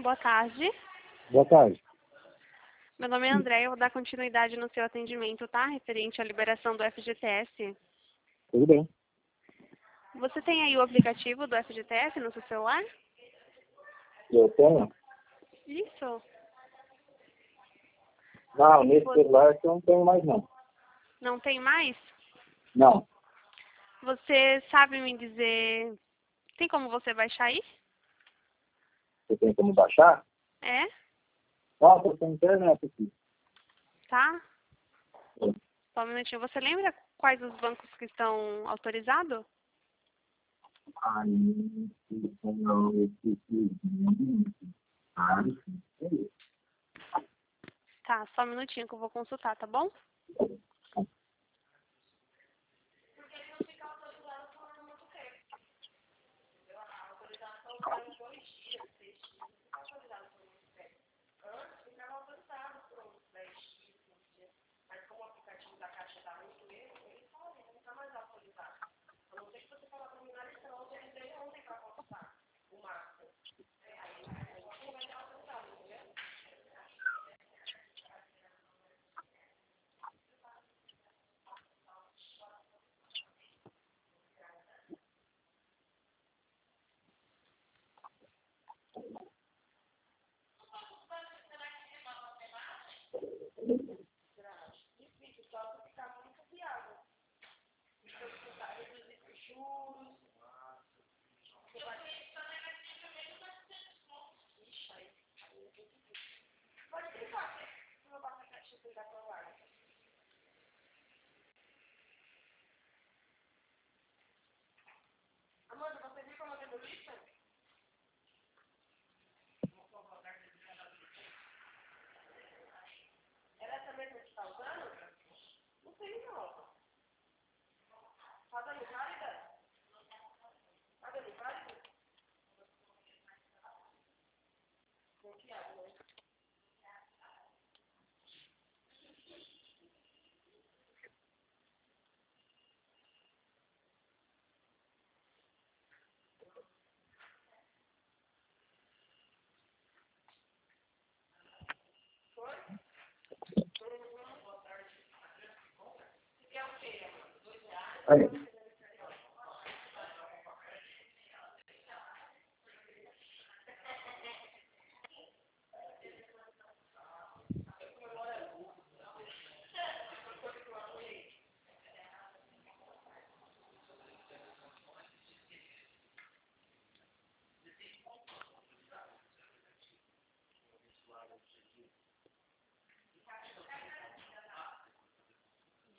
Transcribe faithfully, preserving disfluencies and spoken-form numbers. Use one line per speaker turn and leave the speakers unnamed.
Boa tarde.
Boa tarde.
Meu nome é André, eu vou dar continuidade no seu atendimento, tá? Referente à liberação do F G T S.
Tudo bem.
Você tem aí o aplicativo do F G T S no seu celular?
Eu tenho?
Isso.
Não, nesse
Você
celular eu não tenho mais não.
não tem mais?
Não.
Você sabe me dizer... Tem como você baixar aí?
Você tem como baixar?
É?
Nossa, eu tenho internet aqui.
Tá?
Sim.
Só um minutinho. Você lembra quais os bancos que estão autorizados?
Aí, não,
Tá, só um minutinho que eu vou consultar, tá bom?
Aí.